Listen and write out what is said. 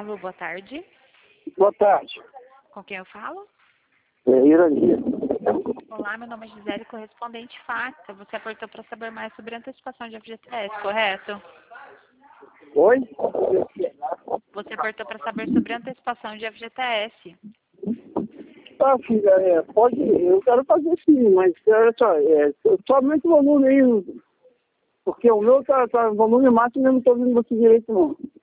Alô, boa tarde. Boa tarde. Com quem eu falo? Irania. Olá, meu nome é Gisele, correspondente FACTA. Você apertou para saber mais sobre a antecipação de FGTS, correto? Oi? Você apertou para saber sobre a antecipação de FGTS. Tá, filha, pode, eu quero fazer sim, mas olha só, somente o volume aí, porque o meu tá volume máximo, eu não tô vendo você direito não.